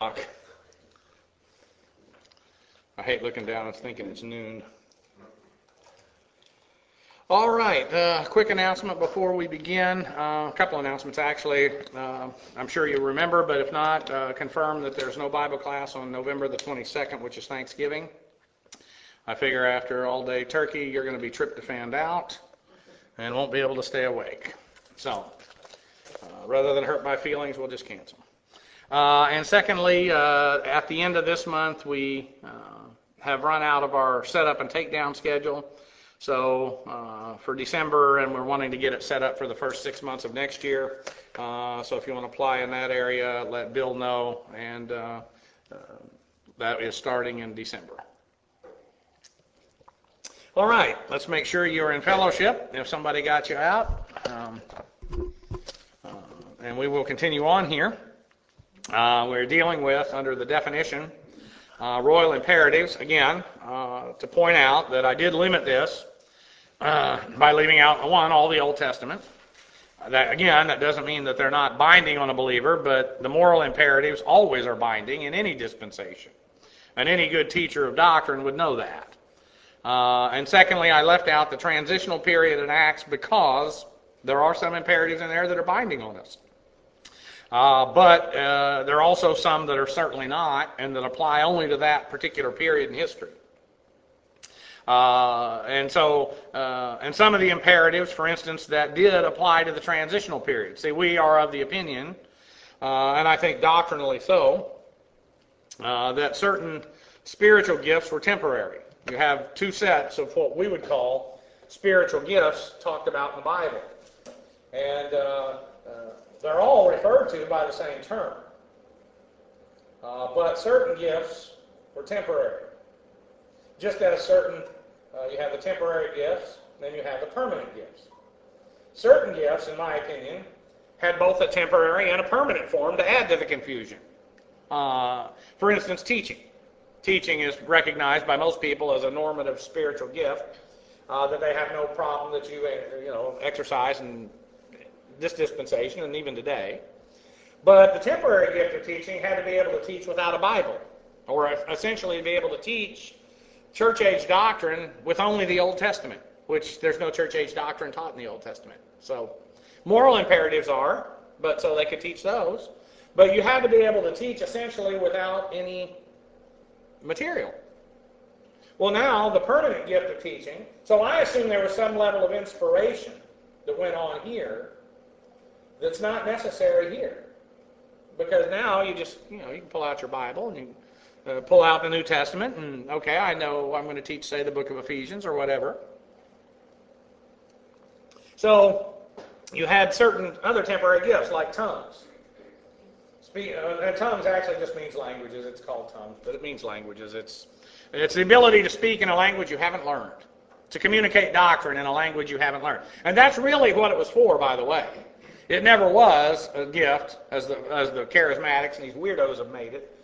I hate looking down and thinking it's noon. All right, quick announcement before we begin. A couple announcements, actually. I'm sure you remember, but if not, confirm that there's no Bible class on November the 22nd, which is Thanksgiving. I figure after all day turkey, you're going to be tryptophaned out and won't be able to stay awake. So, rather than hurt my feelings, we'll just cancel. And secondly, at the end of this month, we have run out of our setup and takedown schedule. So for December, and we're wanting to get it set up for the first 6 months of next year. So if you want to apply in that area, let Bill know, and that is starting in December. All right, let's make sure you're in fellowship if somebody got you out. And we will continue on here. We're dealing with, under the definition, royal imperatives. Again, to point out that I did limit this by leaving out, one, all the Old Testament. That doesn't mean that they're not binding on a believer, but the moral imperatives always are binding in any dispensation. And any good teacher of doctrine would know that. And secondly, I left out the transitional period in Acts because there are some imperatives in there that are binding on us. But there are also some that are certainly not, and that apply only to that particular period in history. And some of the imperatives, for instance, that did apply to the transitional period. See, we are of the opinion, and I think doctrinally so, that certain spiritual gifts were temporary. You have two sets of what we would call spiritual gifts talked about in the Bible. And they're all referred to by the same term. But certain gifts were temporary. Just as you have the temporary gifts, then you have the permanent gifts. Certain gifts, in my opinion, had both a temporary and a permanent form to add to the confusion. For instance, teaching. Teaching is recognized by most people as a normative spiritual gift that they have no problem that you exercise in this dispensation and even today. But the temporary gift of teaching had to be able to teach without a Bible, or essentially be able to teach church age doctrine with only the Old Testament, which there's no church age doctrine taught in the Old Testament. So moral imperatives are, but so they could teach those. But you had to be able to teach essentially without any material. Well, now the permanent gift of teaching, so I assume there was some level of inspiration that went on here that's not necessary here. Because now you just, you can pull out your Bible and you pull out the New Testament and, okay, I know I'm going to teach, say, the book of Ephesians or whatever. So you had certain other temporary gifts like tongues. And tongues actually just means languages. It's called tongues, but it means languages. It's the ability to speak in a language you haven't learned, to communicate doctrine in a language you haven't learned. And that's really what it was for, by the way. It never was a gift, as the charismatics and these weirdos have made it,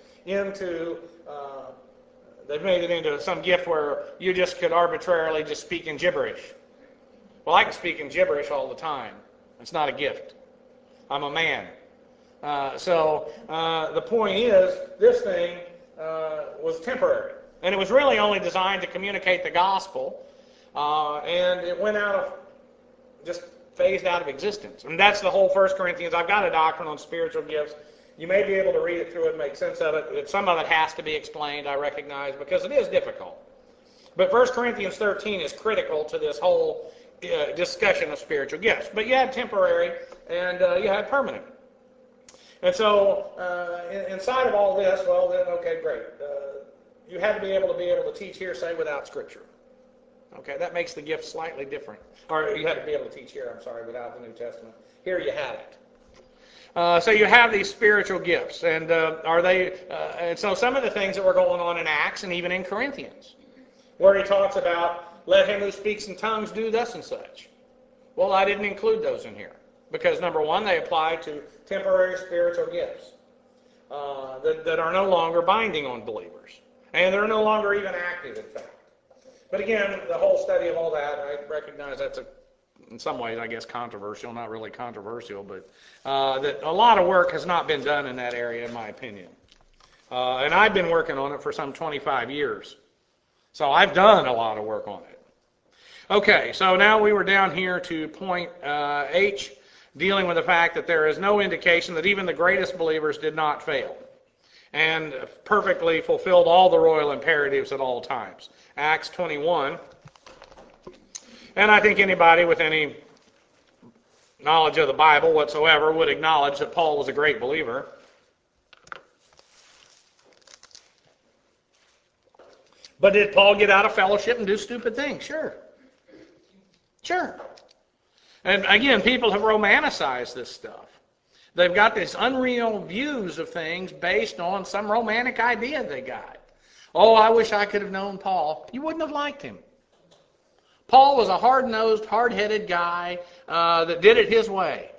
they've made it into some gift where you just could arbitrarily just speak in gibberish. Well, I can speak in gibberish all the time. It's not a gift. I'm a man. So the point is, this thing was temporary. And it was really only designed to communicate the gospel. And it went out of, just phased out of existence. And that's the whole 1 Corinthians. I've got a doctrine on spiritual gifts. You may be able to read it through and make sense of it. Some of it has to be explained, I recognize, because it is difficult. But 1 Corinthians 13 is critical to this whole discussion of spiritual gifts. But you had temporary and you had permanent. And so, inside of all this, well, then, okay, great. You had to be able to teach hearsay without Scripture. Okay, that makes the gift slightly different. Or you had to be able to teach here, without the New Testament. Here you have it. So you have these spiritual gifts, and and so some of the things that were going on in Acts and even in Corinthians, where he talks about, let him who speaks in tongues do thus and such. Well, I didn't include those in here. Because, number one, they apply to temporary spiritual gifts that are no longer binding on believers. And they're no longer even active, in fact. But again, the whole study of all that, I recognize that's in some ways, I guess, controversial. Not really controversial, but that a lot of work has not been done in that area, in my opinion. And I've been working on it for some 25 years. So I've done a lot of work on it. Okay, so now we were down here to point H, dealing with the fact that there is no indication that even the greatest believers did not fail and perfectly fulfilled all the royal imperatives at all times. Acts 21. And I think anybody with any knowledge of the Bible whatsoever would acknowledge that Paul was a great believer. But did Paul get out of fellowship and do stupid things? Sure. Sure. And again, people have romanticized this stuff. They've got these unreal views of things based on some romantic idea they got. Oh, I wish I could have known Paul. You wouldn't have liked him. Paul was a hard-nosed, hard-headed guy that did it his way.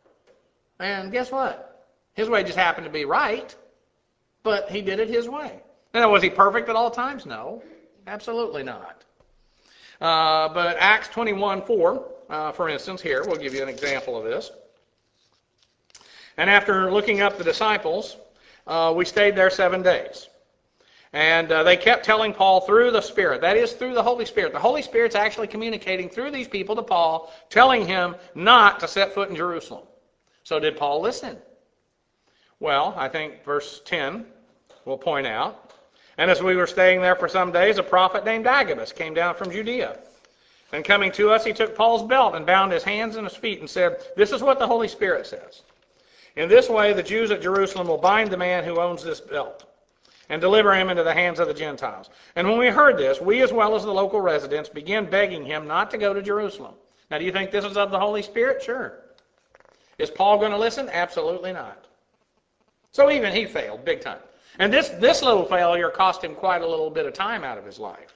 And guess what? His way just happened to be right, but he did it his way. Now, was he perfect at all times? No, absolutely not. But Acts 21:4, for instance, here, we'll give you an example of this. And after looking up the disciples, we stayed there 7 days. And they kept telling Paul through the Spirit, that is, through the Holy Spirit. The Holy Spirit's actually communicating through these people to Paul, telling him not to set foot in Jerusalem. So did Paul listen? Well, I think verse 10 will point out. And as we were staying there for some days, a prophet named Agabus came down from Judea. And coming to us, he took Paul's belt and bound his hands and his feet and said, "This is what the Holy Spirit says. In this way, the Jews at Jerusalem will bind the man who owns this belt and deliver him into the hands of the Gentiles." And when we heard this, we as well as the local residents began begging him not to go to Jerusalem. Now, do you think this is of the Holy Spirit? Sure. Is Paul going to listen? Absolutely not. So even he failed big time. And this little failure cost him quite a little bit of time out of his life.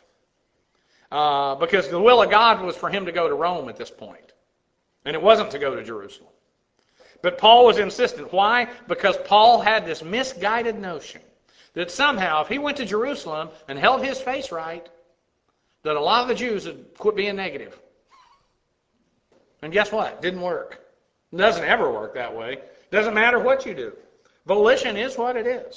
Because the will of God was for him to go to Rome at this point. And it wasn't to go to Jerusalem. But Paul was insistent. Why? Because Paul had this misguided notion that somehow if he went to Jerusalem and held his face right, that a lot of the Jews would quit being negative. And guess what? It didn't work. It doesn't ever work that way. It doesn't matter what you do. Volition is what it is.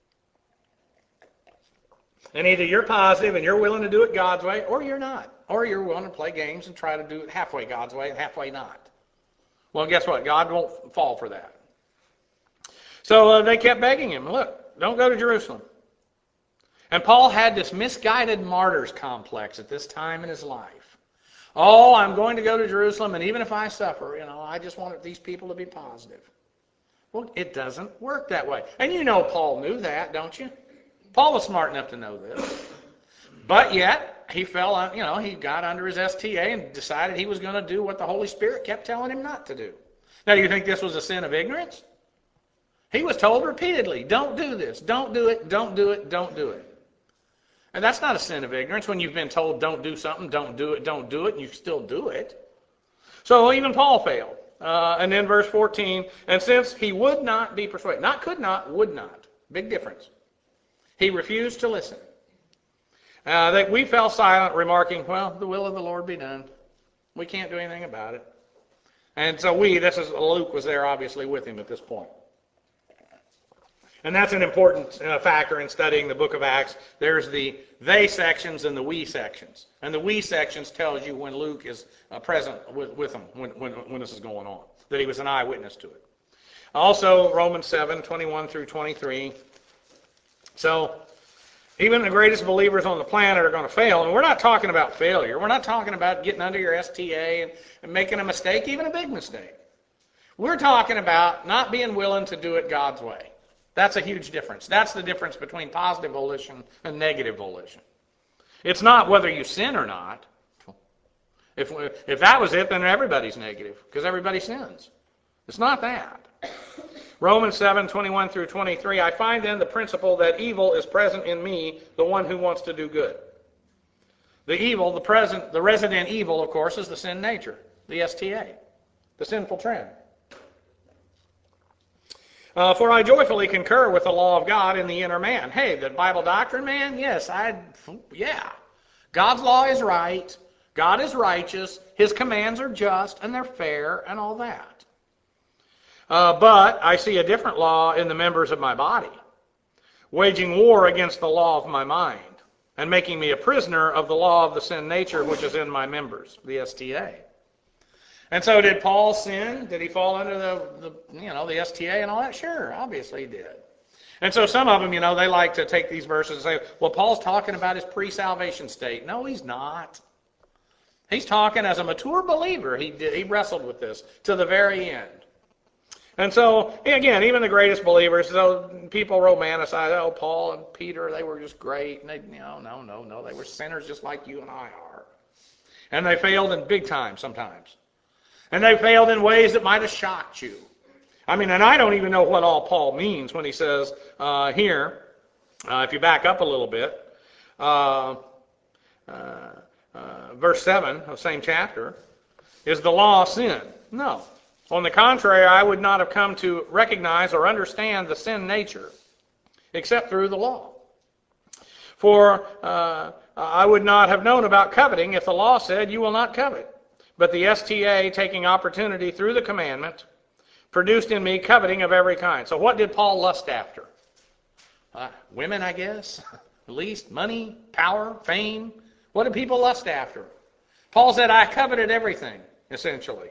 And either you're positive and you're willing to do it God's way, or you're not. Or you're willing to play games and try to do it halfway God's way and halfway not. Well, guess what? God won't fall for that. So they kept begging him, look, don't go to Jerusalem. And Paul had this misguided martyr's complex at this time in his life. Oh, I'm going to go to Jerusalem, and even if I suffer, I just want these people to be positive. Well, it doesn't work that way. And you know Paul knew that, don't you? Paul was smart enough to know this. But yet, he fell, he got under his STA and decided he was going to do what the Holy Spirit kept telling him not to do. Now, do you think this was a sin of ignorance? He was told repeatedly, don't do this, don't do it, don't do it, don't do it. And that's not a sin of ignorance when you've been told don't do something, don't do it, and you still do it. So even Paul failed. And then verse 14, and since he would not be persuaded, not could not, would not, big difference. He refused to listen. That we fell silent, remarking, well, the will of the Lord be done. We can't do anything about it. And so Luke was there obviously with him at this point. And that's an important factor in studying the book of Acts. There's the they sections and the we sections. And the we sections tells you when Luke is present with them when this is going on, that he was an eyewitness to it. Also, Romans 7:21 through 23. So, even the greatest believers on the planet are going to fail. And we're not talking about failure. We're not talking about getting under your STA and making a mistake, even a big mistake. We're talking about not being willing to do it God's way. That's a huge difference. That's the difference between positive volition and negative volition. It's not whether you sin or not. If that was it, then everybody's negative, because everybody sins. It's not that. Romans 7:21 through 23, I find then the principle that evil is present in me, the one who wants to do good. The evil, the resident evil, of course, is the sin nature, the STA, the sinful trend. For I joyfully concur with the law of God in the inner man. Hey, the Bible doctrine, man? Yes, yeah. God's law is right. God is righteous. His commands are just, and they're fair, and all that. But I see a different law in the members of my body. waging war against the law of my mind, and making me a prisoner of the law of the sin nature which is in my members, the STA. And so did Paul sin? Did he fall under the STA and all that? Sure, obviously he did. And so some of them, they like to take these verses and say, well, Paul's talking about his pre-salvation state. No, he's not. He's talking as a mature believer. He wrestled with this to the very end. And so, again, even the greatest believers, so people romanticize, Paul and Peter, they were just great. And no, they were sinners just like you and I are. And they failed in big time sometimes. And they failed in ways that might have shocked you. And I don't even know what all Paul means when he says here, if you back up a little bit, verse 7 of the same chapter, is the law sin? No. On the contrary, I would not have come to recognize or understand the sin nature except through the law. For I would not have known about coveting if the law said, you will not covet. But the STA, taking opportunity through the commandment, produced in me coveting of every kind. So what did Paul lust after? Women, I guess. At least money, power, fame. What did people lust after? Paul said, I coveted everything, essentially.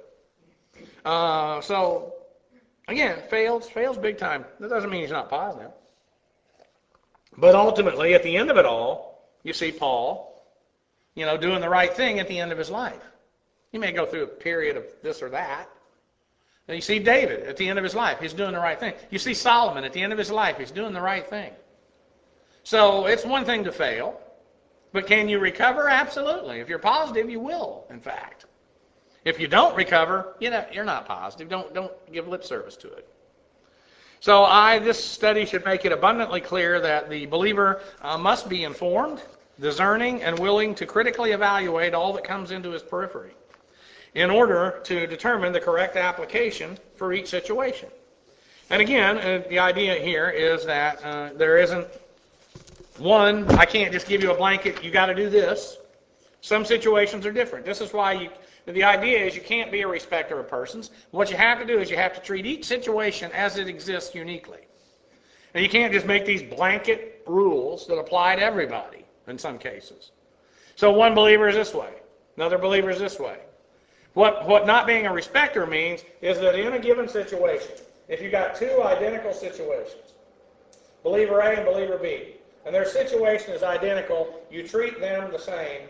So, again, fails big time. That doesn't mean he's not positive. But ultimately, at the end of it all, you see Paul, doing the right thing at the end of his life. He may go through a period of this or that. And you see David at the end of his life. He's doing the right thing. You see Solomon at the end of his life. He's doing the right thing. So it's one thing to fail. But can you recover? Absolutely. If you're positive, you will, in fact. If you don't recover, you're not positive. Don't give lip service to it. So this study should make it abundantly clear that the believer must be informed, discerning, and willing to critically evaluate all that comes into his periphery in order to determine the correct application for each situation. And again, the idea here is that there isn't one, I can't just give you a blanket, you got to do this. Some situations are different. This is why the idea is you can't be a respecter of persons. What you have to do is you have to treat each situation as it exists uniquely. And you can't just make these blanket rules that apply to everybody in some cases. So one believer is this way. Another believer is this way. What not being a respecter means is that in a given situation, if you got two identical situations, believer A and believer B, and their situation is identical, you treat them the same.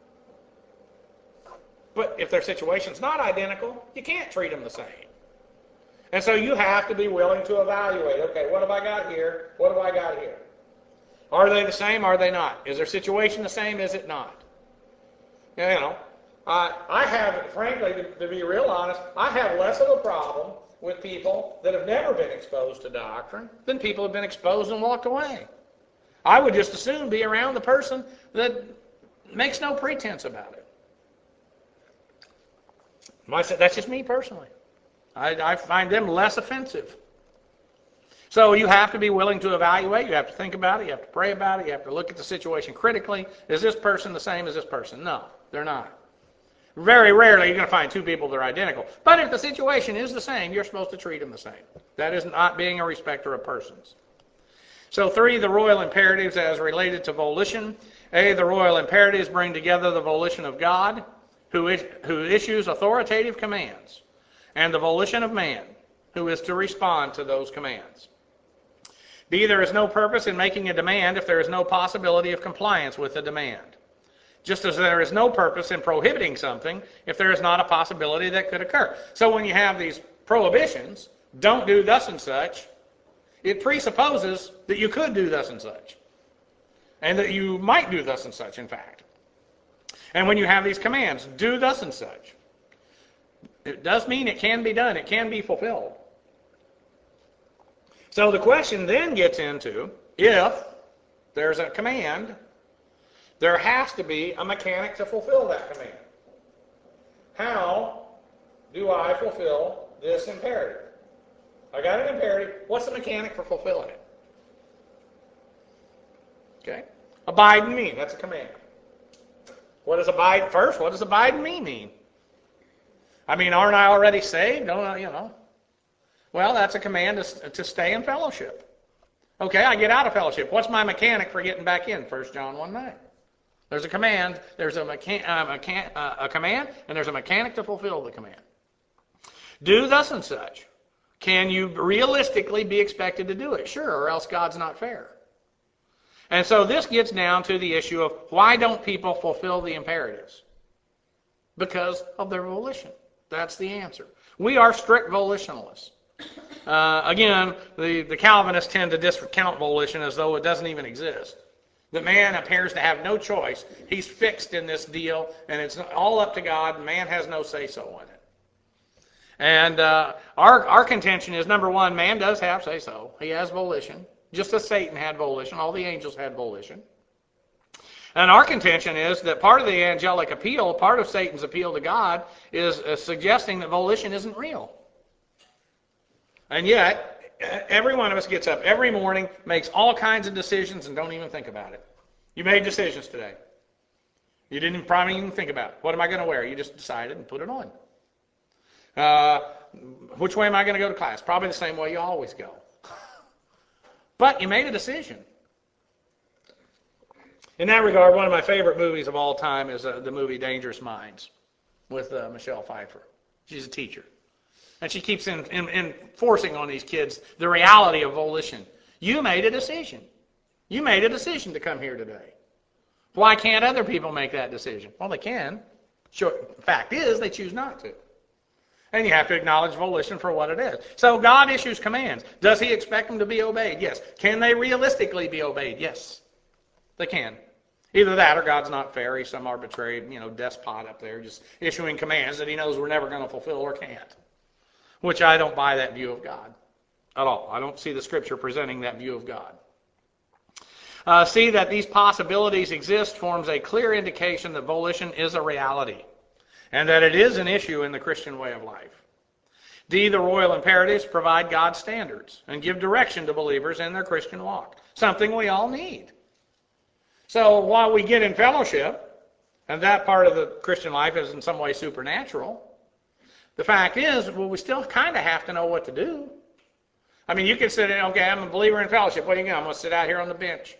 But if their situation's not identical, you can't treat them the same. And so you have to be willing to evaluate, okay, what have I got here? What have I got here? Are they the same? Are they not? Is their situation the same? Is it not? I have, frankly, to be real honest, I have less of a problem with people that have never been exposed to doctrine than people who have been exposed and walked away. I would just as soon be around the person that makes no pretense about it. That's just me personally. I find them less offensive. So you have to be willing to evaluate. You have to think about it. You have to pray about it. You have to look at the situation critically. Is this person the same as this person? No, they're not. Very rarely you're going to find two people that are identical. But if the situation is the same, you're supposed to treat them the same. That is not being a respecter of persons. So 3, the royal imperatives as related to volition. A, the royal imperatives bring together the volition of God, who issues authoritative commands, and the volition of man, who is to respond to those commands. B, there is no purpose in making a demand if there is no possibility of compliance with the demand. Just as there is no purpose in prohibiting something if there is not a possibility that could occur. So when you have these prohibitions, don't do thus and such, it presupposes that you could do thus and such. And that you might do thus and such, in fact. And when you have these commands, do thus and such, it does mean it can be done. It can be fulfilled. So the question then gets into, if there's a command, there has to be a mechanic to fulfill that command. How do I fulfill this imperative? I got an imperative. What's the mechanic for fulfilling it? Okay. Abide in me. That's a command. What does abide first? What does abide in me mean? Aren't I already saved? Don't I, Well, that's a command to stay in fellowship. Okay, I get out of fellowship. What's my mechanic for getting back in? 1 John 1:9. There's a command. There's a command, and there's a mechanic to fulfill the command. Do thus and such. Can you realistically be expected to do it? Sure, or else God's not fair. And so this gets down to the issue of why don't people fulfill the imperatives? Because of their volition. That's the answer. We are strict volitionalists. Again, the Calvinists tend to discount volition as though it doesn't even exist. The man appears to have no choice. He's fixed in this deal, and it's all up to God, and man has no say-so in it. And our contention is, number one, man does have say-so. He has volition. Just as Satan had volition, all the angels had volition. And our contention is that part of the angelic appeal, part of Satan's appeal to God, is suggesting that volition isn't real. And yet, every one of us gets up every morning, makes all kinds of decisions, and don't even think about it. You made decisions today. You didn't probably even think about it. What am I going to wear? You just decided and put it on. Which way am I going to go to class? Probably the same way you always go. But you made a decision. In that regard, one of my favorite movies of all time is the movie Dangerous Minds with Michelle Pfeiffer. She's a teacher. And she keeps enforcing on these kids the reality of volition. You made a decision. You made a decision to come here today. Why can't other people make that decision? Well, they can. Sure. Fact is, they choose not to. And you have to acknowledge volition for what it is. So God issues commands. Does he expect them to be obeyed? Yes. Can they realistically be obeyed? Yes. They can. Either that or God's not fair. He's some arbitrary, despot up there just issuing commands that he knows we're never going to fulfill or can't. Which I don't buy that view of God at all. I don't see the Scripture presenting that view of God. See that these possibilities exist forms a clear indication that volition is a reality and that it is an issue in the Christian way of life. D, the royal imperatives provide God's standards and give direction to believers in their Christian walk, something we all need. So while we get in fellowship, and that part of the Christian life is in some way supernatural, the fact is, we still kind of have to know what to do. I mean, you can sit in, okay, I'm a believer in fellowship. What are you going to do? I'm going to sit out here on the bench.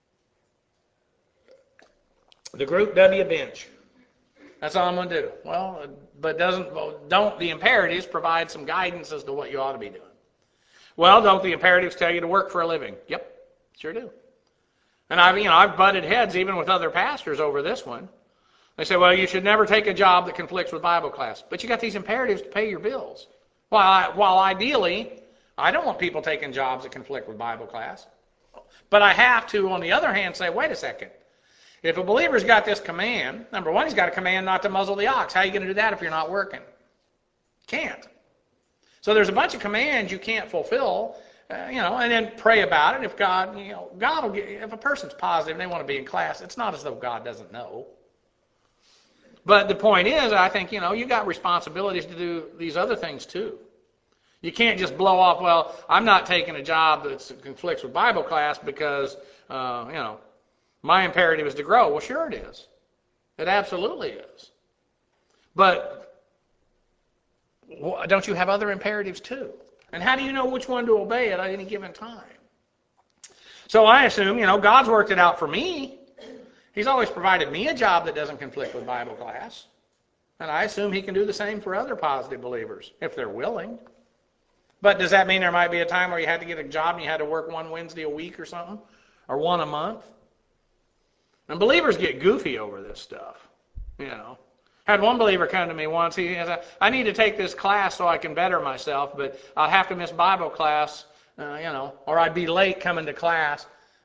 The Group W bench. That's all I'm going to do. Well, but don't the imperatives provide some guidance as to what you ought to be doing? Well, don't the imperatives tell you to work for a living? Yep, sure do. And I've butted heads even with other pastors over this one. They say, well, you should never take a job that conflicts with Bible class. But you got these imperatives to pay your bills. While ideally, I don't want people taking jobs that conflict with Bible class. But I have to, on the other hand, say, wait a second. If a believer's got this command, number one, he's got a command not to muzzle the ox. How are you going to do that if you're not working? Can't. So there's a bunch of commands you can't fulfill, and then pray about it. If God will get, if a person's positive and they want to be in class, it's not as though God doesn't know. But the point is, I think, you got responsibilities to do these other things too. You can't just blow off, well, I'm not taking a job that conflicts with Bible class because, my imperative is to grow. Well, sure it is. It absolutely is. But don't you have other imperatives too? And how do you know which one to obey at any given time? So I assume, God's worked it out for me. He's always provided me a job that doesn't conflict with Bible class. And I assume he can do the same for other positive believers, if they're willing. But does that mean there might be a time where you had to get a job and you had to work one Wednesday a week or something? Or one a month? And believers get goofy over this stuff, Had one believer come to me once. He said, I need to take this class so I can better myself, but I'll have to miss Bible class, or I'd be late coming to class,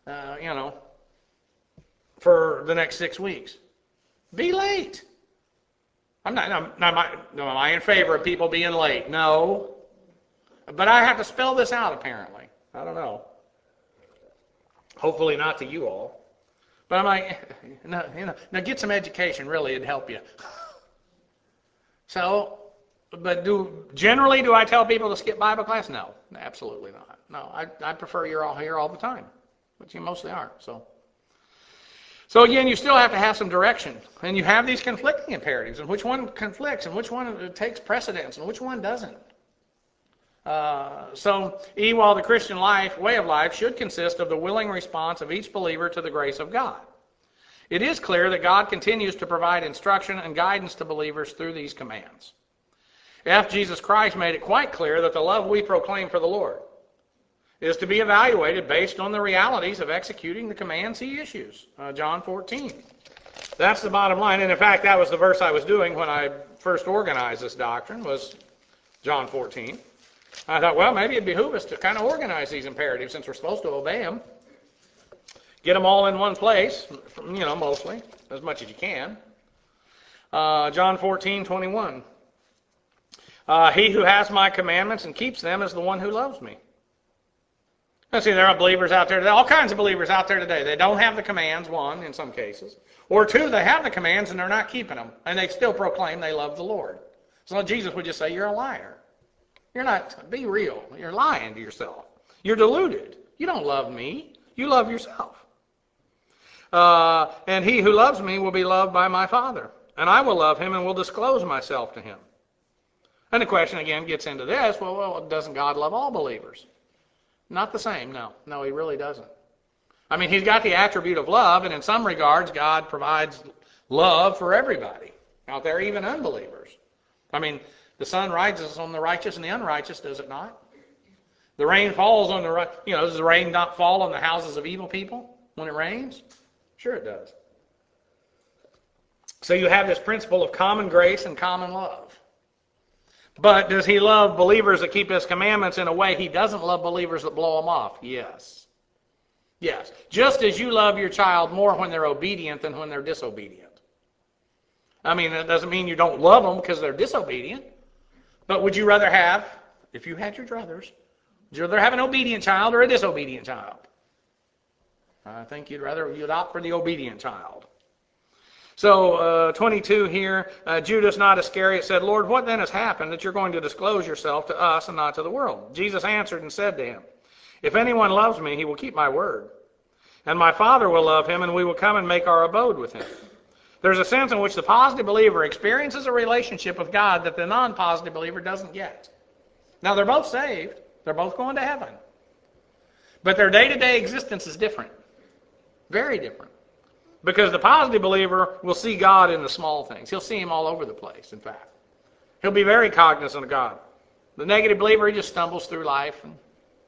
for the next 6 weeks. Be late. Am I in favor of people being late? No. But I have to spell this out, apparently. I don't know. Hopefully not to you all. But I'm like, now get some education, really, it'd help you. So, but generally do I tell people to skip Bible class? No, absolutely not. No, I prefer you're all here all the time, but you mostly aren't. So again, you still have to have some direction, and you have these conflicting imperatives, and which one conflicts, and which one takes precedence, and which one doesn't. While the Christian way of life should consist of the willing response of each believer to the grace of God, it is clear that God continues to provide instruction and guidance to believers through these commands. Jesus Christ made it quite clear that the love we proclaim for the Lord is to be evaluated based on the realities of executing the commands he issues. John 14. That's the bottom line. And in fact, that was the verse I was doing when I first organized this doctrine, was John 14. I thought, well, maybe it'd behoove us to kind of organize these imperatives since we're supposed to obey them. Get them all in one place, mostly, as much as you can. John 14:21. He who has my commandments and keeps them is the one who loves me. Now, see, there are believers out there today, all kinds of believers out there today. They don't have the commands, one, in some cases. Or two, they have the commands and they're not keeping them. And they still proclaim they love the Lord. So Jesus would just say, you're a liar. You're not, be real. You're lying to yourself. You're deluded. You don't love me. You love yourself. And he who loves me will be loved by my Father. And I will love him and will disclose myself to him. And the question again gets into this, well, doesn't God love all believers? Not the same, no. No, he really doesn't. I mean, he's got the attribute of love, and in some regards, God provides love for everybody out there, even unbelievers. I mean, the sun rises on the righteous and the unrighteous, does it not? The rain falls on the right. Does the rain not fall on the houses of evil people when it rains? Sure it does. So you have this principle of common grace and common love. But does he love believers that keep his commandments in a way he doesn't love believers that blow them off? Yes. Yes. Just as you love your child more when they're obedient than when they're disobedient. I mean, that doesn't mean you don't love them because they're disobedient. But would you rather have, if you had your druthers, would you rather have an obedient child or a disobedient child? I think you'd opt for the obedient child. So 22 here, Judas, not Iscariot, said, Lord, what then has happened that you're going to disclose yourself to us and not to the world? Jesus answered and said to him, if anyone loves me, he will keep my word. And my Father will love him, and we will come and make our abode with him. There's a sense in which the positive believer experiences a relationship with God that the non-positive believer doesn't get. Now, they're both saved. They're both going to heaven. But their day-to-day existence is different. Very different. Because the positive believer will see God in the small things. He'll see him all over the place, in fact. He'll be very cognizant of God. The negative believer, he just stumbles through life. And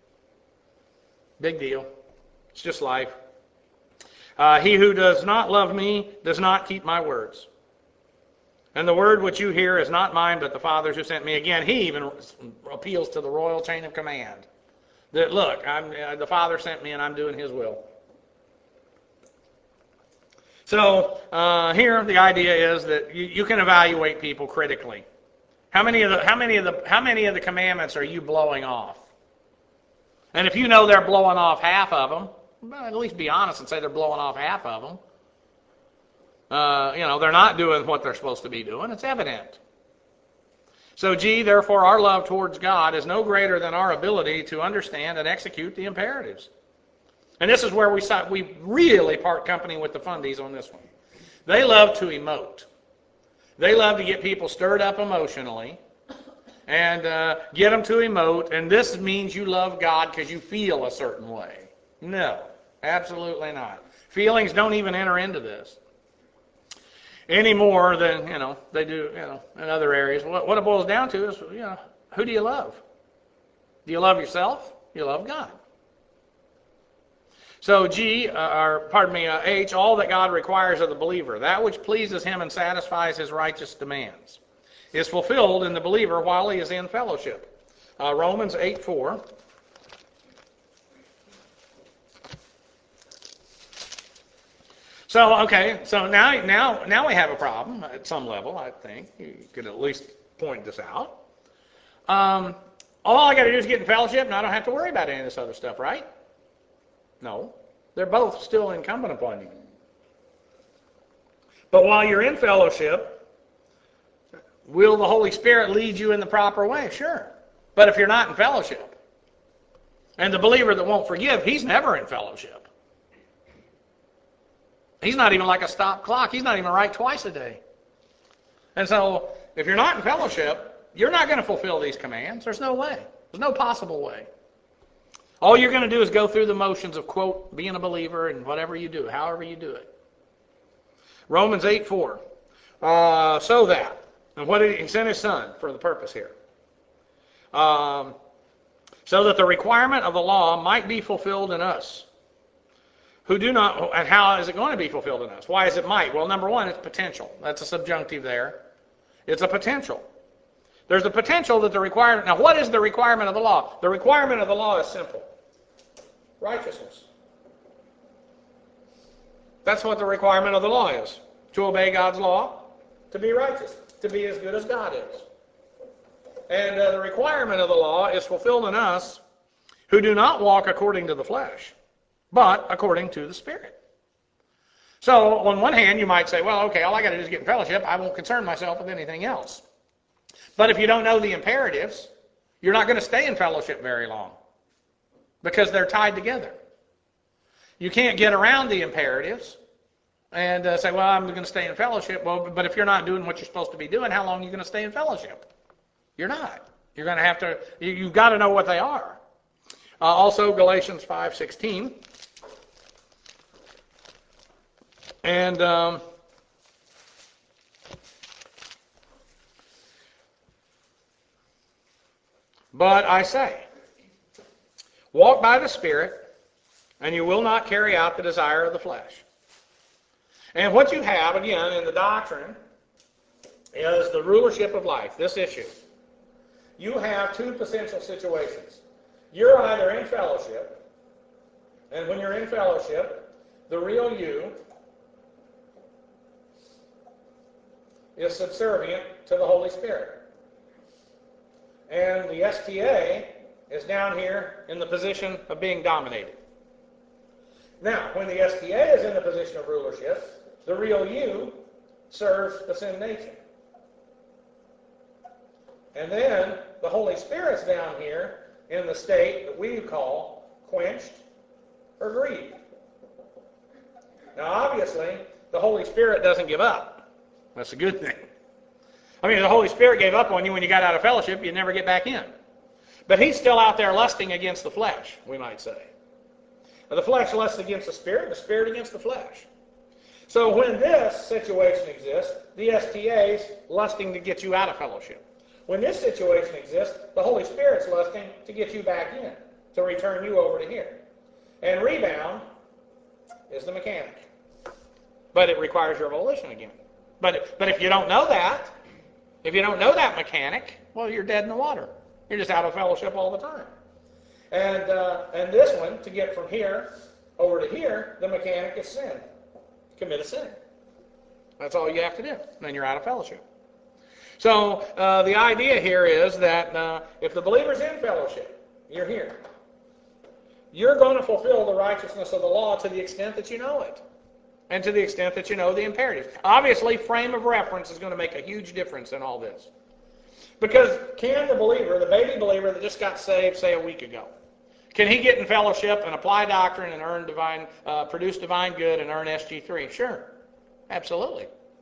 big deal. It's just life. He who does not love me does not keep my words. And the word which you hear is not mine, but the Father's who sent me. Again, he even appeals to the royal chain of command. That, look, the Father sent me and I'm doing his will. So here the idea is that you can evaluate people critically. How many of the commandments are you blowing off? And if you know they're blowing off half of them, well, at least be honest and say they're blowing off half of them. They're not doing what they're supposed to be doing. It's evident. So therefore our love towards God is no greater than our ability to understand and execute the imperatives. And this is where we really part company with the fundies on this one. They love to emote. They love to get people stirred up emotionally and get them to emote. And this means you love God because you feel a certain way. No, absolutely not. Feelings don't even enter into this any more than they do in other areas. What it boils down to is who do you love? Do you love yourself? Do you love God? So H, all that God requires of the believer, that which pleases him and satisfies his righteous demands, is fulfilled in the believer while he is in fellowship. Romans 8:4. So now we have a problem at some level, I think. You could at least point this out. All I got to do is get in fellowship and I don't have to worry about any of this other stuff, right? No, they're both still incumbent upon you. But while you're in fellowship, will the Holy Spirit lead you in the proper way? Sure. But if you're not in fellowship, and the believer that won't forgive, he's never in fellowship. He's not even like a stop clock. He's not even right twice a day. And so, if you're not in fellowship, you're not going to fulfill these commands. There's no way. There's no possible way. All you're going to do is go through the motions of, quote, being a believer and whatever you do, however you do it. Romans 8:4. So that, and what did he sent his son for the purpose here? So that the requirement of the law might be fulfilled in us, who do not, and how is it going to be fulfilled in us? Why is it might? Well, number one, it's potential. That's a subjunctive there. It's a potential. There's a potential that the requirement, now what is the requirement of the law? The requirement of the law is simple. Righteousness. That's what the requirement of the law is. To obey God's law, to be righteous, to be as good as God is. And the requirement of the law is fulfilled in us who do not walk according to the flesh, but according to the Spirit. So on one hand, you might say, well, okay, all I got to do is get in fellowship. I won't concern myself with anything else. But if you don't know the imperatives, you're not going to stay in fellowship very long because they're tied together. You can't get around the imperatives and say, well, I'm going to stay in fellowship. Well, but if you're not doing what you're supposed to be doing, how long are you going to stay in fellowship? You're not. You're going to have to, you've got to know what they are. Also, Galatians 5:16. And but I say, walk by the Spirit, and you will not carry out the desire of the flesh. And what you have, again, in the doctrine is the rulership of life, this issue. You have two potential situations. You're either in fellowship, and when you're in fellowship, the real you is subservient to the Holy Spirit. And the STA is down here in the position of being dominated. Now, when the STA is in the position of rulership, the real you serves the sin nature. And then the Holy Spirit's down here in the state that we call quenched or grieved. Now, obviously, the Holy Spirit doesn't give up. That's a good thing. I mean, if the Holy Spirit gave up on you when you got out of fellowship, you'd never get back in. But he's still out there lusting against the flesh, we might say. The flesh lusts against the Spirit against the flesh. So when this situation exists, the STA's lusting to get you out of fellowship. When this situation exists, the Holy Spirit's lusting to get you back in, to return you over to here. And rebound is the mechanic. But it requires your volition again. But if you don't know that, if you don't know that mechanic, well, you're dead in the water. You're just out of fellowship all the time. And this one, to get from here over to here, the mechanic is sin. Commit a sin. That's all you have to do. Then you're out of fellowship. So the idea here is that if the believer's in fellowship, you're here. You're going to fulfill the righteousness of the law to the extent that you know it. And to the extent that you know the imperatives. Obviously, frame of reference is going to make a huge difference in all this. Because can the believer, the baby believer that just got saved, say a week ago, can he get in fellowship and apply doctrine and earn produce divine good and earn SG3? Sure. Absolutely.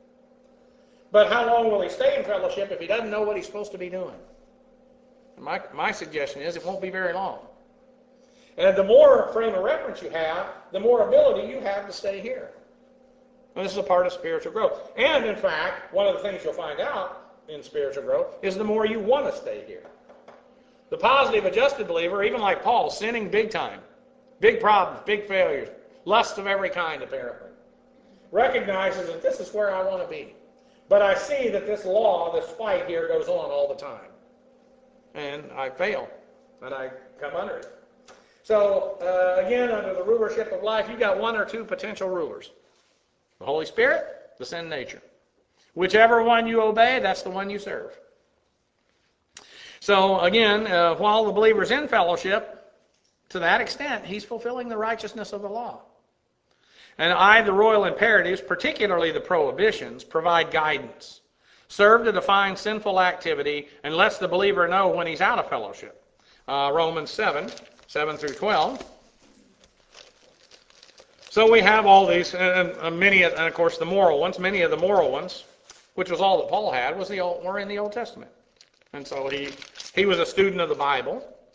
But how long will he stay in fellowship if he doesn't know what he's supposed to be doing? My suggestion is it won't be very long. And the more frame of reference you have, the more ability you have to stay here. And this is a part of spiritual growth. And in fact, one of the things you'll find out in spiritual growth is the more you want to stay here. The positive adjusted believer, even like Paul, sinning big time, big problems, big failures, lust of every kind apparently, recognizes that this is where I want to be. But I see that this law, this fight here goes on all the time. And I fail, and I come under it. So, again, under the rulership of life, you've got one or two potential rulers. The Holy Spirit, the sin nature. Whichever one you obey, that's the one you serve. So, again, while the believer's in fellowship, to that extent, he's fulfilling the righteousness of the law. And the royal imperatives, particularly the prohibitions, provide guidance, serve to define sinful activity, and lets the believer know when he's out of fellowship. Romans 7 through 12. So we have all these, and many, and of course the moral ones. Many of the moral ones, which was all that Paul had, were in the Old Testament. And so he was a student of the Bible.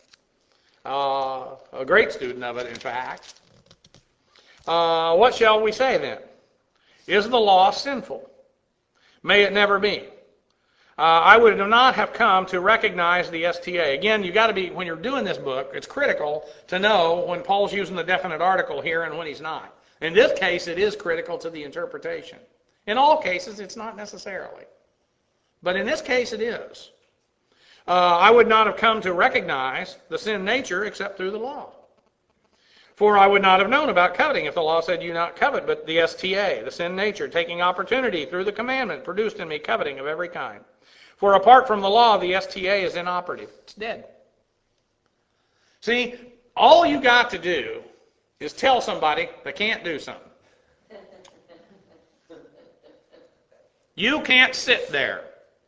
a great student of it, in fact. What shall we say then? Is the law sinful? May it never be. I would not have come to recognize the STA. Again, you got to be, when you're doing this book, it's critical to know when Paul's using the definite article here and when he's not. In this case, it is critical to the interpretation. In all cases, it's not necessarily. But in this case, it is. I would not have come to recognize the sin nature except through the law. For I would not have known about coveting if the law said you not covet, but the STA, the sin nature, taking opportunity through the commandment, produced in me coveting of every kind. For apart from the law, the STA is inoperative. It's dead. See, all you got to do is tell somebody they can't do something. You can't sit there.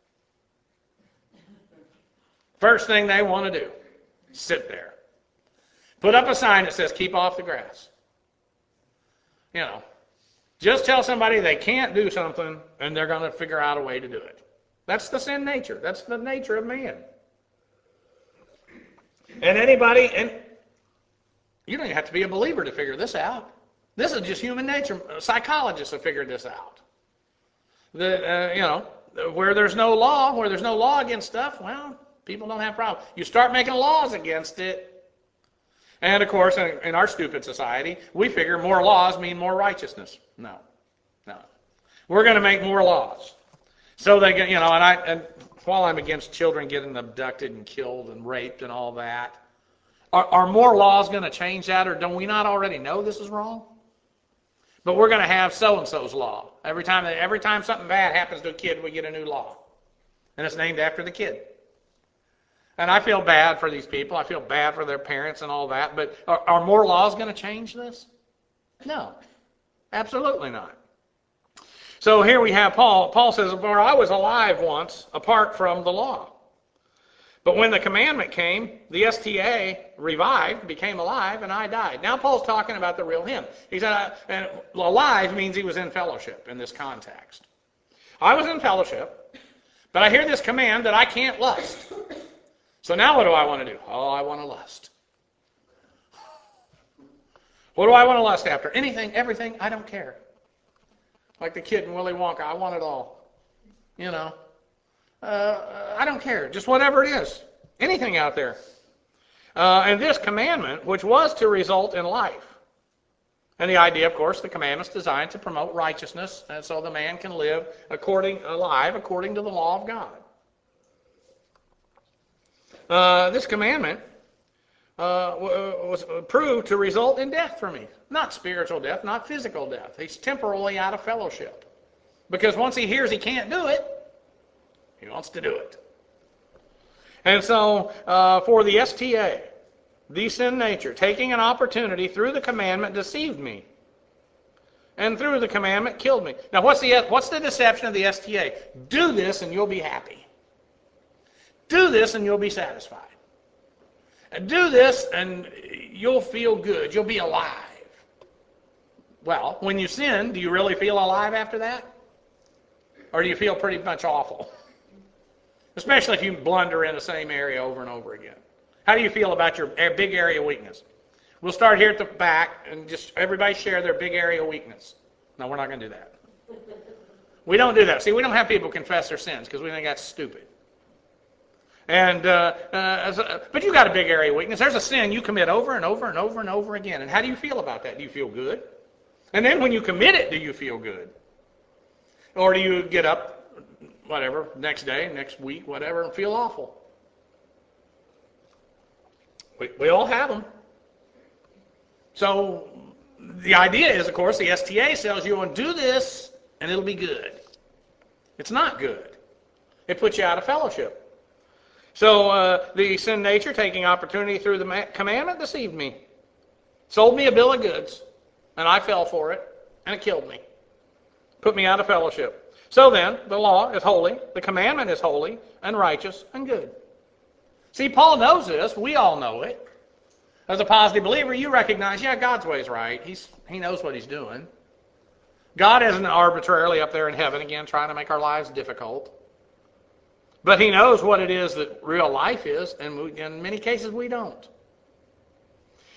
First thing they want to do, sit there. Put up a sign that says, keep off the grass. You know, just tell somebody they can't do something and they're going to figure out a way to do it. That's the sin nature. That's the nature of man. And anybody, and you don't even have to be a believer to figure this out. This is just human nature. Psychologists have figured this out. Where there's no law against stuff, well, people don't have problems. You start making laws against it, and of course, in our stupid society, we figure more laws mean more righteousness. No. We're going to make more laws. So they get, and while I'm against children getting abducted and killed and raped and all that, are more laws going to change that, or don't we not already know this is wrong? But we're going to have so-and-so's law. Every time something bad happens to a kid, we get a new law. And it's named after the kid. And I feel bad for these people. I feel bad for their parents and all that. But are more laws going to change this? No. Absolutely not. So here we have Paul. Paul says, for I was alive once apart from the law. But when the commandment came, the STA revived, became alive, and I died. Now Paul's talking about the real him. He said, and alive means he was in fellowship in this context. I was in fellowship, but I hear this command that I can't lust. So now what do I want to do? Oh, I want to lust. What do I want to lust after? Anything, everything, I don't care. Like the kid in Willy Wonka, I want it all. I don't care. Just whatever it is. Anything out there. And this commandment, which was to result in life. And the idea, of course, the commandment's designed to promote righteousness, and so the man can live alive according to the law of God. This commandment was proved to result in death for me. Not spiritual death, not physical death. He's temporarily out of fellowship. Because once he hears he can't do it, he wants to do it. And so, for the STA, the sin nature, taking an opportunity through the commandment, deceived me. And through the commandment, killed me. Now, what's the deception of the STA? Do this and you'll be happy. Do this and you'll be satisfied. Do this and you'll feel good. You'll be alive. Well, when you sin, do you really feel alive after that? Or do you feel pretty much awful? Especially if you blunder in the same area over and over again. How do you feel about your big area of weakness? We'll start here at the back and just everybody share their big area of weakness. No, we're not going to do that. We don't do that. See, we don't have people confess their sins because we think that's stupid. And but you got a big area of weakness. There's a sin you commit over and over and over and over again. And how do you feel about that? Do you feel good? And then when you commit it, do you feel good? Or do you get up, whatever, next day, next week, whatever, and feel awful? We all have them. So the idea is, of course, the STA tells you, do this, and it'll be good. It's not good. It puts you out of fellowship. So the sin nature, taking opportunity through the commandment, deceived me. Sold me a bill of goods, and I fell for it, and it killed me. Put me out of fellowship. So then, the law is holy, the commandment is holy, and righteous, and good. See, Paul knows this. We all know it. As a positive believer, you recognize, God's way is right. He knows what he's doing. God isn't arbitrarily up there in heaven, again, trying to make our lives difficult. But he knows what it is that real life is, and in many cases we don't.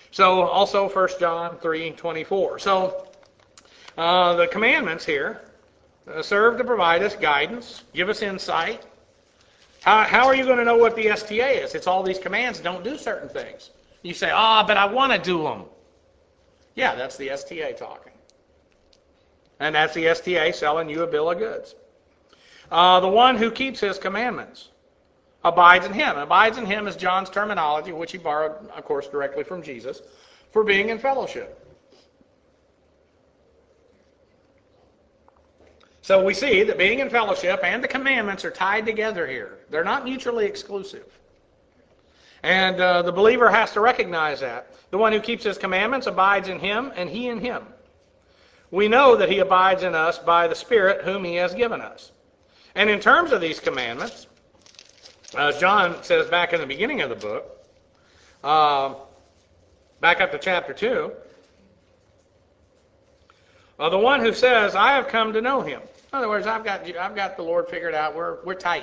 So also 1 John 3:24. So the commandments here serve to provide us guidance, give us insight. How are you going to know what the STA is? It's all these commands. Don't do certain things. You say, but I want to do them. Yeah, that's the STA talking. And that's the STA selling you a bill of goods. The one who keeps his commandments abides in him. Abides in him is John's terminology, which he borrowed, of course, directly from Jesus, for being in fellowship. So we see that being in fellowship and the commandments are tied together here. They're not mutually exclusive. And the believer has to recognize that. The one who keeps his commandments abides in him, and he in him. We know that he abides in us by the Spirit whom he has given us. And in terms of these commandments, as John says back in the beginning of the book, back up to chapter 2, the one who says, I have come to know him. In other words, I've got the Lord figured out. We're tight.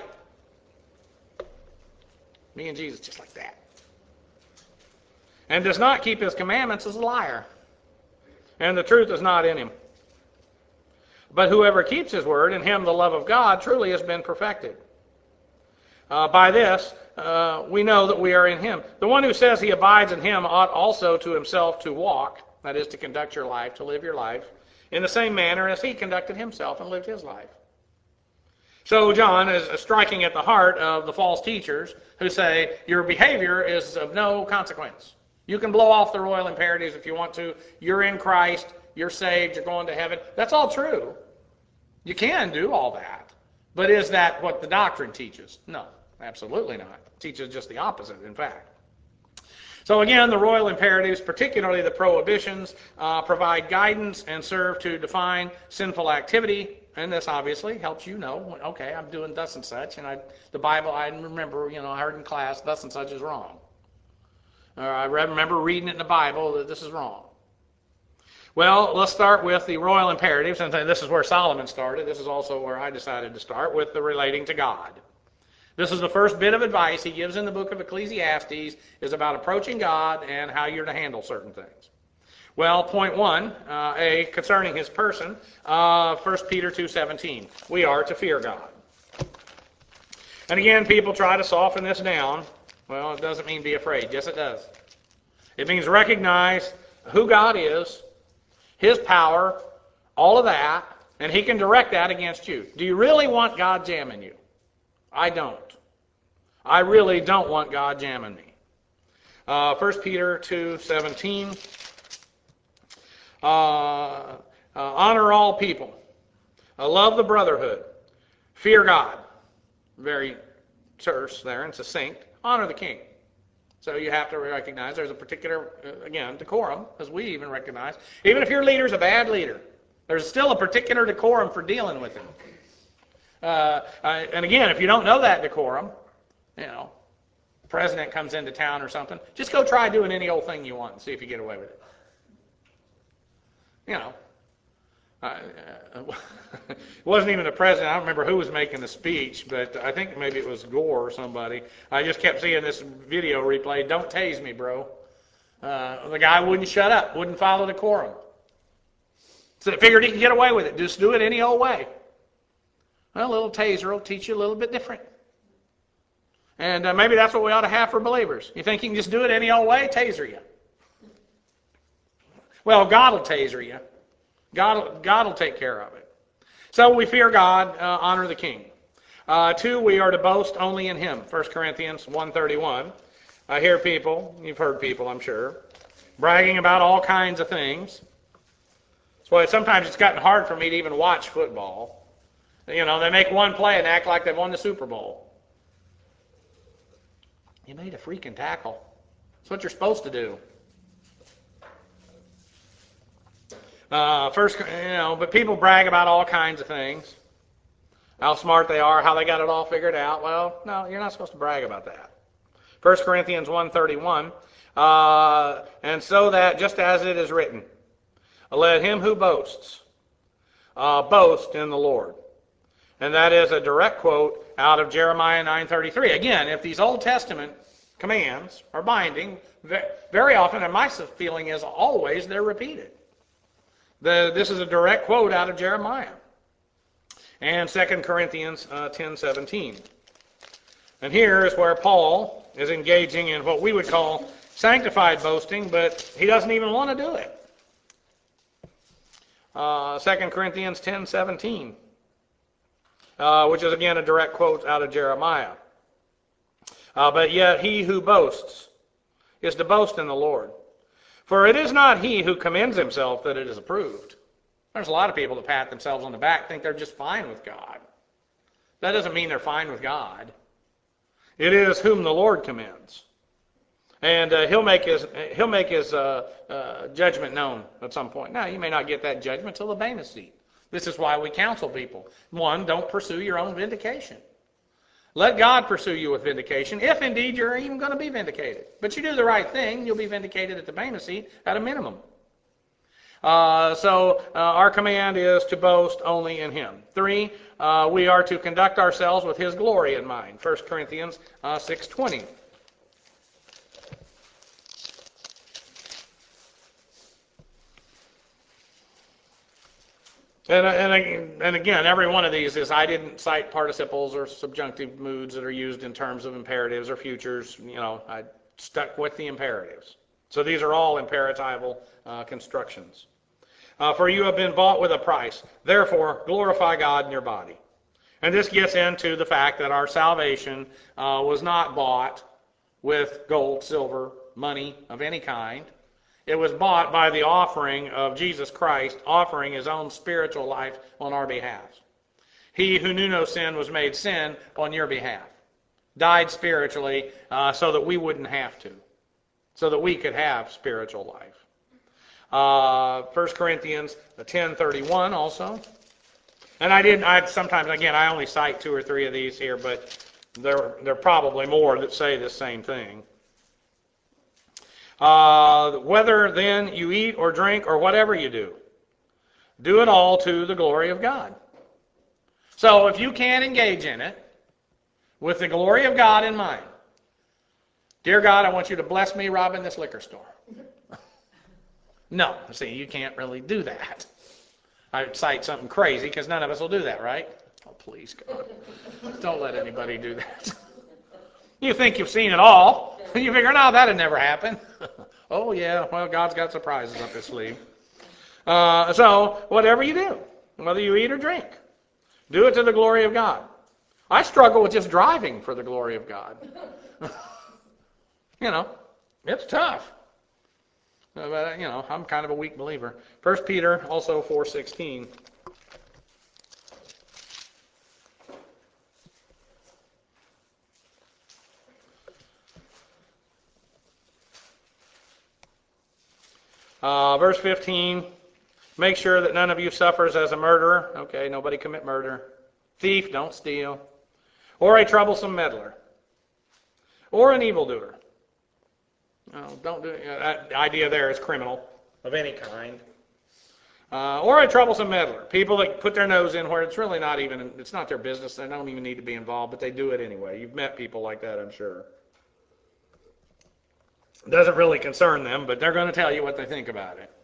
Me and Jesus, just like that. And does not keep his commandments is a liar, and the truth is not in him. But whoever keeps his word, in him the love of God truly has been perfected. By this, we know that we are in him. The one who says he abides in him ought also to himself to walk, that is, to conduct your life, to live your life, in the same manner as he conducted himself and lived his life. So John is striking at the heart of the false teachers who say your behavior is of no consequence. You can blow off the royal imperatives if you want to. You're in Christ. You're saved. You're going to heaven. That's all true. You can do all that. But is that what the doctrine teaches? No, absolutely not. It teaches just the opposite, in fact. So again, the royal imperatives, particularly the prohibitions, provide guidance and serve to define sinful activity. And this obviously helps you know, okay, I'm doing thus and such. And the Bible, I remember, I heard in class, thus and such is wrong. Or I remember reading it in the Bible that this is wrong. Well, let's start with the royal imperatives. And this is where Solomon started. This is also where I decided to start, with the relating to God. This is the first bit of advice he gives in the book of Ecclesiastes, is about approaching God and how you're to handle certain things. Well, point 1, concerning his person, 1 Peter 2:17. We are to fear God. And again, people try to soften this down. Well, it doesn't mean be afraid. Yes, it does. It means recognize who God is, his power, all of that, and he can direct that against you. Do you really want God jamming you? I don't. I really don't want God jamming me. 1 Peter 2:17. Honor all people. Love the brotherhood. Fear God. Very terse there and succinct. Honor the king. So you have to recognize there's a particular, again, decorum, as we even recognize. Even if your leader's a bad leader, there's still a particular decorum for dealing with him. And again, if you don't know that decorum, the president comes into town or something, just go try doing any old thing you want and see if you get away with it. It wasn't even the president. I don't remember who was making the speech, but I think maybe it was Gore or somebody. I just kept seeing this video replay. Don't tase me, bro. The guy wouldn't shut up, wouldn't follow decorum. So they figured he could get away with it. Just do it any old way. Well, a little taser will teach you a little bit different. And maybe that's what we ought to have for believers. You think you can just do it any old way? Taser you. Well, God will taser you. God will take care of it. So we fear God, honor the king. 2, we are to boast only in him. 1 Corinthians 1:31. I hear people, you've heard people, I'm sure, bragging about all kinds of things. That's why sometimes it's gotten hard for me to even watch football. They make one play and act like they've won the Super Bowl. You made a freaking tackle. That's what you're supposed to do. But people brag about all kinds of things. How smart they are, how they got it all figured out. Well, no, you're not supposed to brag about that. 1 Corinthians 1:31. And so that, just as it is written, let him who boasts boast in the Lord. And that is a direct quote out of Jeremiah 9:33. Again, if these Old Testament commands are binding. Very often, and my feeling is always, they're repeated. This is a direct quote out of Jeremiah and 2 Corinthians 10:17. And here is where Paul is engaging in what we would call sanctified boasting, but he doesn't even want to do it. 2 Corinthians 10:17, which is again a direct quote out of Jeremiah. But yet he who boasts is to boast in the Lord. For it is not he who commends himself that it is approved. There's a lot of people that pat themselves on the back, think they're just fine with God. That doesn't mean they're fine with God. It is whom the Lord commends. And he'll make his judgment known at some point. Now, you may not get that judgment till the Bema seat. This is why we counsel people. One, don't pursue your own vindication. Let God pursue you with vindication, if indeed you're even going to be vindicated. But you do the right thing, you'll be vindicated at the Bema seat at a minimum. So our command is to boast only in Him. 3, we are to conduct ourselves with His glory in mind. 1 Corinthians 6:20. And again, every one of these is, I didn't cite participles or subjunctive moods that are used in terms of imperatives or futures. I stuck with the imperatives. So these are all imperatival constructions. For you have been bought with a price. Therefore, glorify God in your body. And this gets into the fact that our salvation was not bought with gold, silver, money of any kind. It was bought by the offering of Jesus Christ, offering His own spiritual life on our behalf. He who knew no sin was made sin on your behalf. Died spiritually so that we wouldn't have to. So that we could have spiritual life. 1 Corinthians 10:31 also. And I sometimes, again, I only cite 2 or 3 of these here, but there are probably more that say the same thing. Whether then you eat or drink or whatever you do it all to the glory of God. So if you can't engage in it with the glory of God in mind, dear God, I want you to bless me robbing this liquor store. No, see, you can't really do that. I'd cite something crazy because none of us will do that, right? Oh, please, God. Don't let anybody do that. You think you've seen it all. You figure, no, that'd never happen. Oh, yeah, well, God's got surprises up His sleeve. So, whatever you do, whether you eat or drink, do it to the glory of God. I struggle with just driving for the glory of God. It's tough. But, I'm kind of a weak believer. 1 Peter, also 4:16. Verse 15, make sure that none of you suffers as a murderer. Okay, nobody commit murder. Thief, don't steal. Or a troublesome meddler. Or an evildoer. Don't do it. The idea there is criminal of any kind. Or a troublesome meddler. People that put their nose in where it's really not even, it's not their business. They don't even need to be involved, but they do it anyway. You've met people like that, I'm sure. It doesn't really concern them, but they're going to tell you what they think about it.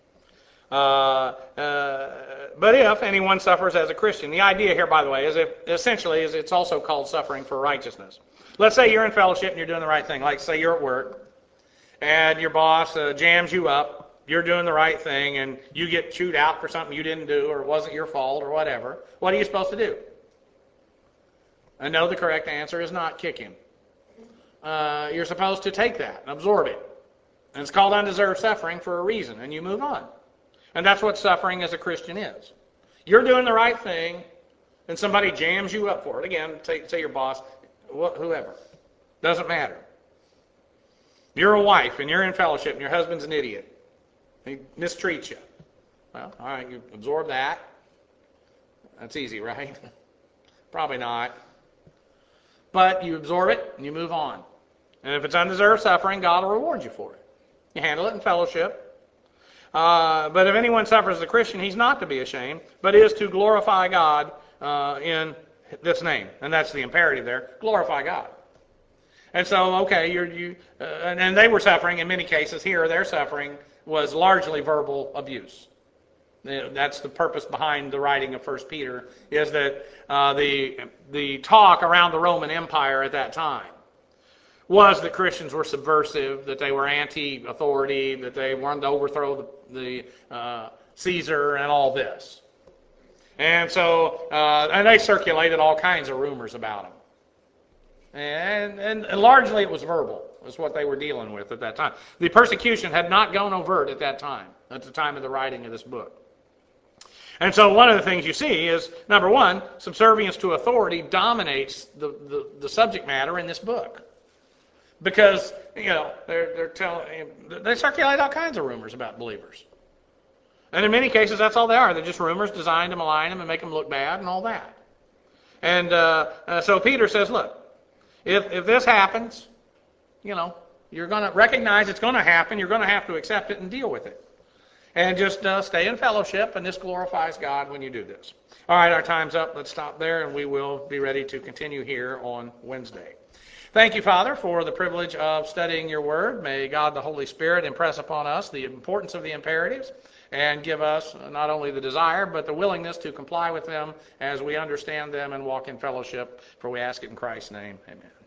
But if anyone suffers as a Christian, the idea here, by the way, is it's also called suffering for righteousness. Let's say you're in fellowship and you're doing the right thing. Like say you're at work and your boss jams you up. You're doing the right thing and you get chewed out for something you didn't do or it wasn't your fault or whatever. What are you supposed to do? I know the correct answer is not kick him. You're supposed to take that and absorb it. And it's called undeserved suffering for a reason, and you move on. And that's what suffering as a Christian is. You're doing the right thing, and somebody jams you up for it. Again, say your boss, whoever. Doesn't matter. You're a wife, and you're in fellowship, and your husband's an idiot. He mistreats you. Well, all right, you absorb that. That's easy, right? Probably not. But you absorb it, and you move on. And if it's undeserved suffering, God will reward you for it. You handle it in fellowship. But if anyone suffers as a Christian, he's not to be ashamed, but is to glorify God in this name. And that's the imperative there. Glorify God. And so, okay, and they were suffering in many cases. Here, their suffering was largely verbal abuse. That's the purpose behind the writing of 1 Peter, is that the talk around the Roman Empire at that time was that Christians were subversive, that they were anti-authority, that they wanted to overthrow the Caesar and all this. And so, and they circulated all kinds of rumors about them. And largely it was verbal, is what they were dealing with at that time. The persecution had not gone overt at that time, at the time of the writing of this book. And so one of the things you see is, number one, subservience to authority dominates the subject matter in this book. Because, they circulate all kinds of rumors about believers. And in many cases, that's all they are. They're just rumors designed to malign them and make them look bad and all that. And so Peter says, look, if this happens, you're going to recognize it's going to happen. You're going to have to accept it and deal with it. And just stay in fellowship, and this glorifies God when you do this. All right, our time's up. Let's stop there, and we will be ready to continue here on Wednesday. Thank you, Father, for the privilege of studying your word. May God the Holy Spirit impress upon us the importance of the imperatives and give us not only the desire, but the willingness to comply with them as we understand them and walk in fellowship. For we ask it in Christ's name. Amen.